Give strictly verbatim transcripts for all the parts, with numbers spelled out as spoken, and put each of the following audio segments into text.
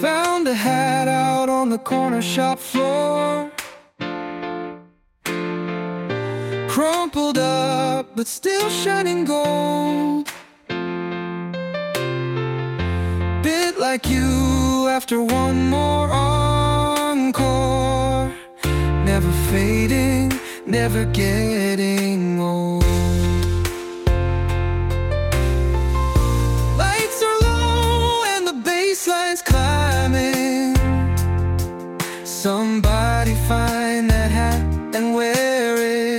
Found a hat out on the corner shop floor, crumpled up but still shining gold. Bit like you after one more encore, never fading, never getting old. Lights are low and the bass line's climbing. Somebody find that hat and wear it.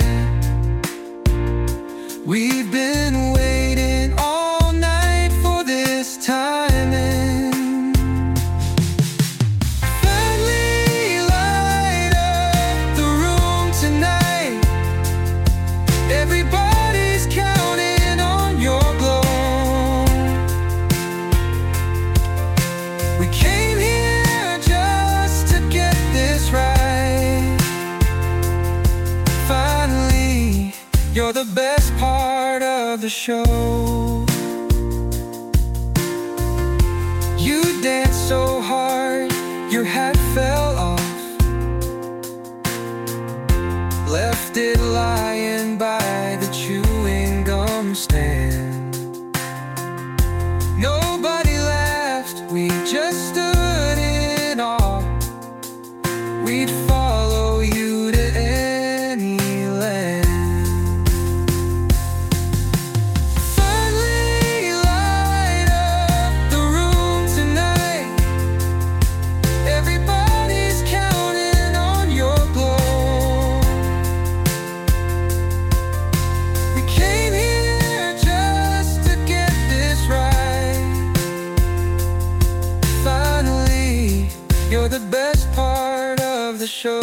We've been waiting all night for this timing. Finally light up the room tonight. Everybody's counting on your glow. We came here just to get this right. Finally, you're the best part of the show. You danced so hard, your hat fell off, left it lying by the chewing gum stand. Nobody laughed, we just stood in awe. We'd follow you to any land. Finally light up the room tonight. Everybody's counting on your glow. We came here just to get this right. Finally, you're the best part of the show.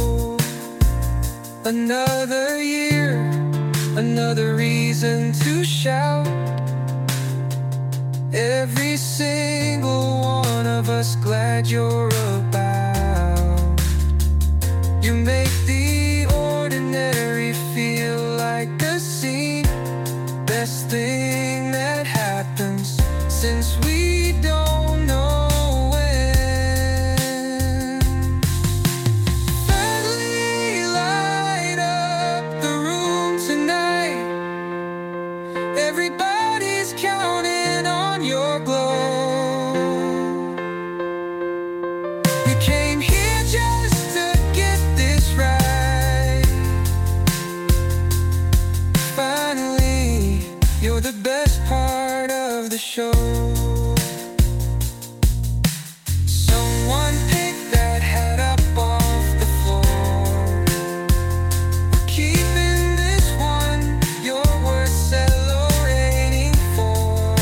Another year, another reason to shout. Every single one of us glad you're about. You make the ordinary feel like a scene. Best thing that happens since we don't know when. Finally light up the room tonight. Everybody's counting on your glow. We came here just to get this right. Finally, you're the best part of the show. Someone pick that hat up off the floor. We're keeping this one, you're worth celebrating for.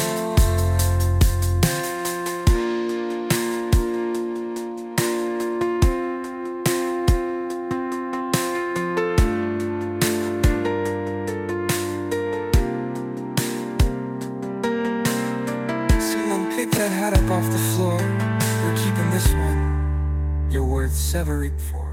Someone pick that hat up off the floor. We're keeping this one, you're worth severing for.